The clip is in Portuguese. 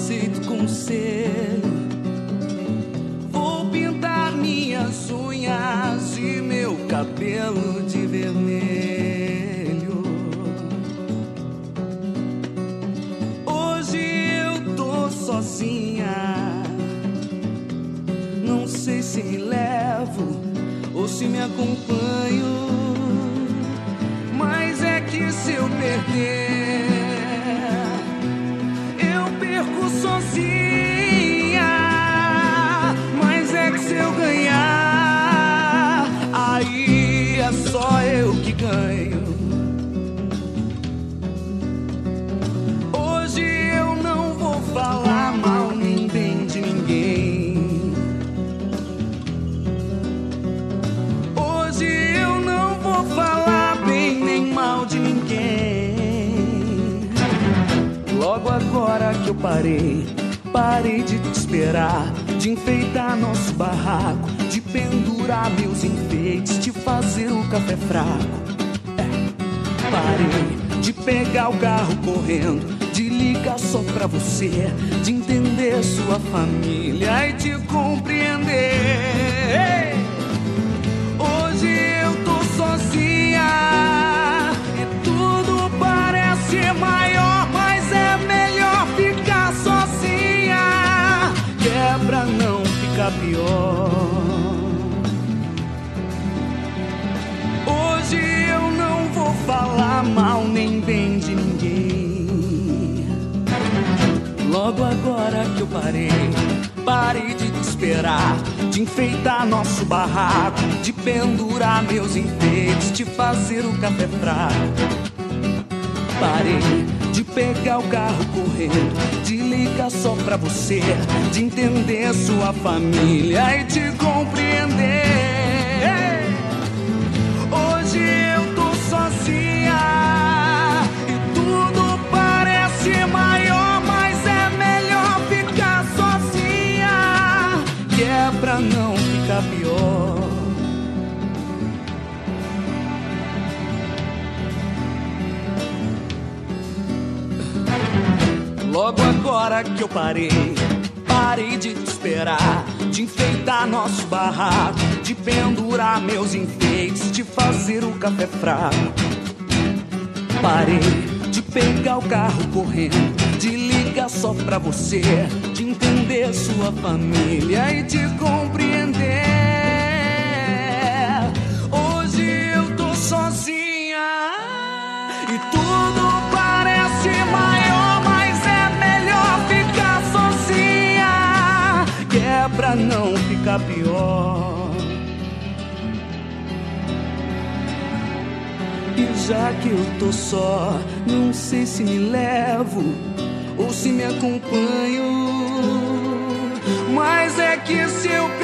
aceito conselho. Vou pintar minhas unhas e meu cabelo de vermelho. Hoje eu tô sozinha, não sei se me levo ou se me acompanho. Mas é que se eu perder, eu perco sozinha. Mas é que se eu ganhar, aí é só eu que ganho. Hoje eu não vou falar mal nem bem de ninguém. Hoje eu não vou falar bem nem mal de ninguém. Logo agora que eu parei de te esperar, de enfeitar nosso barraco, de pendurar meus enfeites, de fazer o café fraco. Parei de pegar o carro correndo, de ligar só pra você, de entender sua família e te compreender. Hoje eu tô sozinha e tudo parece maior, mas é melhor ficar sozinha, que é pra não ficar pior. Hoje eu não vou falar mal nem bem de ninguém. Logo agora que eu parei de te esperar, de enfeitar nosso barraco, de pendurar meus enfeites, de fazer o café fraco. Parei de pegar o carro correndo, de ligar só pra você, de entender sua família e te compreender. Hoje eu tô sozinha e tudo parece maior, mas é melhor ficar sozinha, que é pra não ficar pior. Logo agora que eu parei de te esperar, de enfeitar nosso barraco, de pendurar meus enfeites, de fazer o café fraco. Parei de pegar o carro correndo, de ligar só pra você, de entender sua família e te compreender. Hoje eu tô sozinha e tudo parece maior, mas é melhor ficar sozinha, que é pra não ficar pior. E já que eu tô só, não sei se me levo ou se me acompanho. Mas é que se eu